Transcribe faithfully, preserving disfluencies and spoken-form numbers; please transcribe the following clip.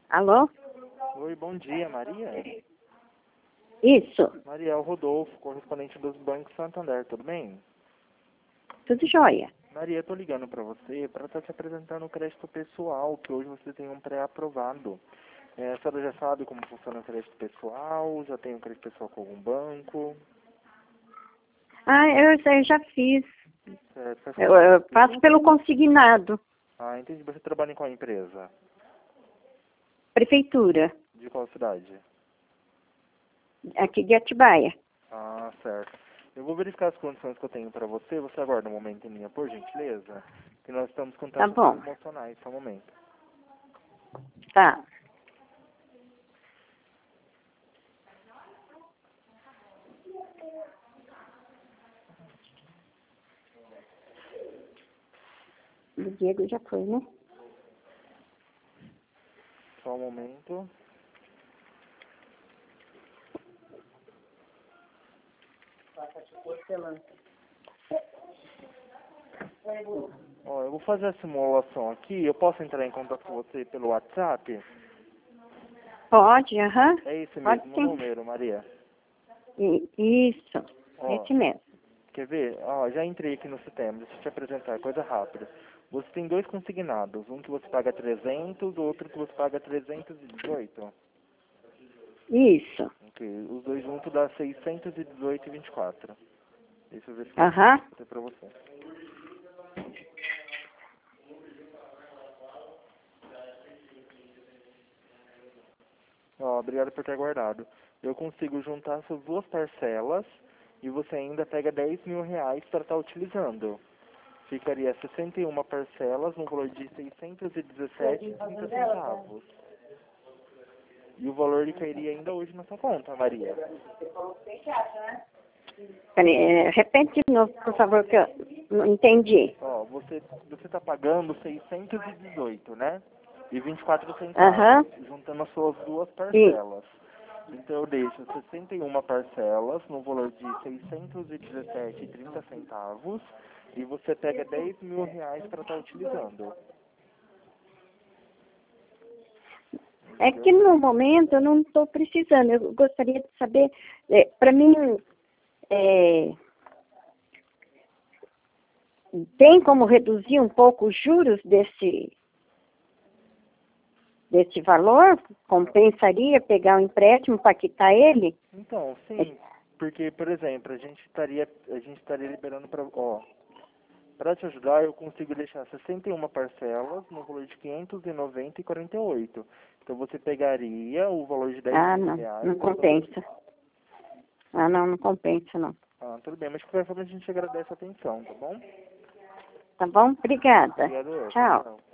Alô? Oi, bom dia, Maria. Isso, Maria, é o Rodolfo, correspondente dos bancos Santander, tudo bem? tudo jóia. Maria, eu tô ligando pra você para estar te apresentando o crédito pessoal, que hoje você tem um pré-aprovado. É, a senhora já sabe como funciona o crédito pessoal? Já tem um crédito pessoal com algum banco? Ah, eu, eu já fiz. Certo, faz Eu, quanto eu tempo passo isso? pelo consignado. Ah, entendi. Você trabalha em qual empresa? Prefeitura, De qual cidade? aqui de Atibaia. Ah, certo. Eu vou verificar as condições que eu tenho para você. Você aguarda um momento em linha, por gentileza? Que nós estamos com Tá taxas bom, promocionais, só um momento. tá. O Diego já foi, né? Só um momento. Ó, eu vou fazer a simulação aqui. Eu posso entrar em contato com você pelo WhatsApp? Pode, aham. É esse Pode mesmo sim. número, Maria. I- Isso, Ó, esse mesmo. quer ver? Ó, já entrei aqui no sistema. Deixa eu te apresentar, coisa rápida. Você tem dois consignados. Um que você paga trezentos, o outro que você paga trezentos e dezoito. Isso, Ok, os dois juntos dá seiscentos e dezoito e vinte e quatro. Deixa eu ver se eu aham. vou pra você. Ó, obrigado por ter aguardado. Eu consigo juntar essas duas parcelas e você ainda pega dez mil reais para estar utilizando. Ficaria sessenta e uma parcelas no valor de seiscentos e dezessete e trinta centavos. E o valor lhe cairia ainda hoje na sua conta, Maria. Peraí, é, repete de novo, por favor, que eu não entendi. Ó, você você está pagando seiscentos e dezoito, né? E vinte e quatro centavos, Aham. juntando as suas duas E, parcelas. Então eu deixo sessenta e uma parcelas no valor de seiscentos e dezessete e trinta centavos e você pega dez mil reais para estar utilizando. é que Entendeu? no momento eu não estou precisando. Eu gostaria de saber, é, para mim, é, tem como reduzir um pouco os juros desse, desse valor? Compensaria pegar um empréstimo para quitar ele? Então, É, sim, porque, por exemplo, a gente estaria, a gente estaria liberando para, ó, para te ajudar eu consigo deixar sessenta e uma parcelas no valor de quinhentos e noventa e quarenta e oito. Então você pegaria o valor de dez ah, mil não, reais. não compensa. Ah, não, não compensa, não. Ah, tudo bem, mas de qualquer forma a gente agradece a atenção, tá bom? Tá bom? Obrigada. Obrigado, eu. Tchau. Tchau.